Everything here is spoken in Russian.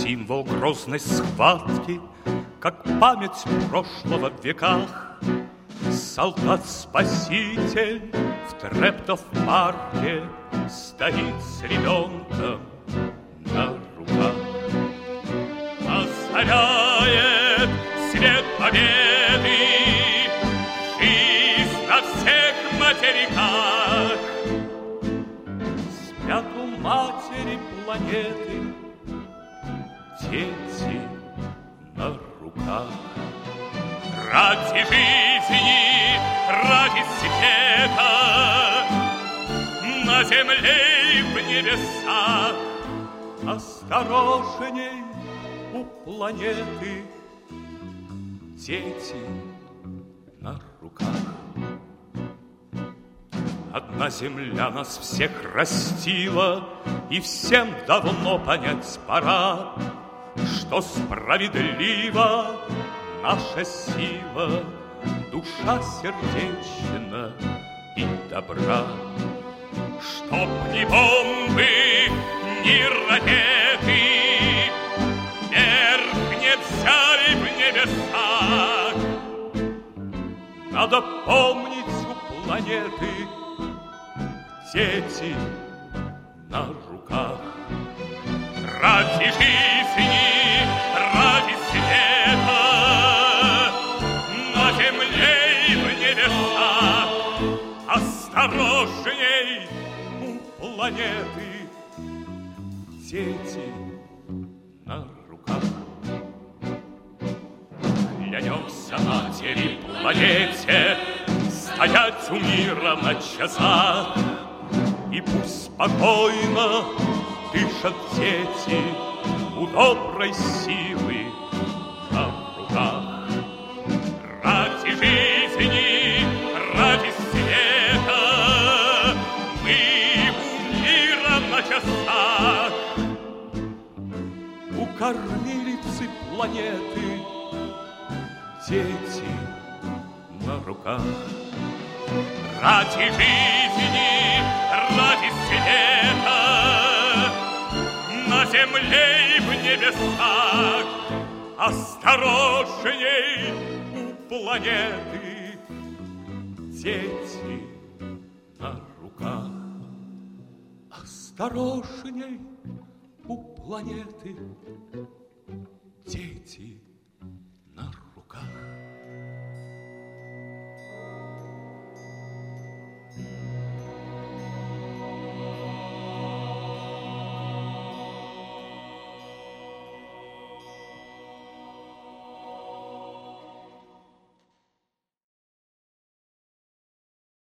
символ грозной схватки, как память прошлого в веках. Солдат-спаситель в Трептов-парке стоит с ребенком на руках. Озаряет свет победы жизнь на всех материках. Спят у матери планеты дети на руках. Ради жизни, ради света, на земле и в небесах. Осторожней, у планеты дети на руках. Одна земля нас всех растила, и всем давно понять пора, что справедлива наша сила, душа сердечна и добра. Чтоб ни бомбы, ни ракеты верх не взяли в небесах. Надо помнить, у планеты дети на руках. Ради жизни, ради света, на земле и в небесах. Осторожней, у планеты дети на руках. Клянемся матери планете стоять у мира на часах. И пусть спокойно дышат дети у доброй силы на руках. Ради жизни, ради света мы у мира на часах. У кормилицы планеты дети на руках. Ради жизни, ради света, на земле и в небесах. Осторожней, у планеты дети на руках. Осторожней, у планеты дети